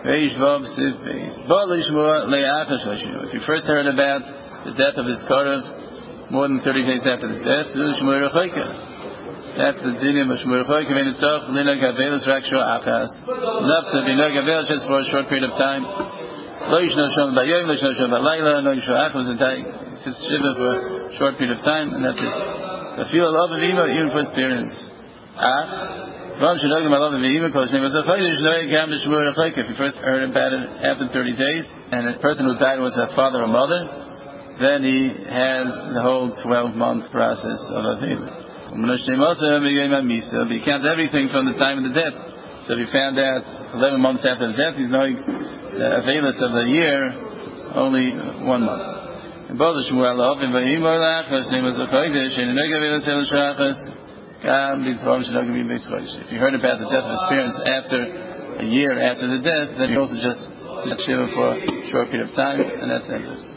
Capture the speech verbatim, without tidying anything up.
If you first heard about the death of his Korav more than thirty days after the death, that's the dinim of Shmuel Choyke. When it's off, Lina Gavelis Raksho Achas. Enough to be no Gavelis just for a short period of time. Lo Yishno Shom Bayom, Lo Yishno Shom Balayla, No Yishno Achas, and he sits Shiva for a short period of time, and that's it. The feel love of Ema, even for his parents. Ah. If you first heard about it after thirty days, and the person who died was a father or mother, then he has the whole twelve-month process of Avila. But he counts everything from the time of the death. So if he found out eleven months after the death, he's knowing the Avilas of the year, only one month. If you heard about the death of his parents after a year after the death, then you also just sit Shiva for a short period of time, and that's it.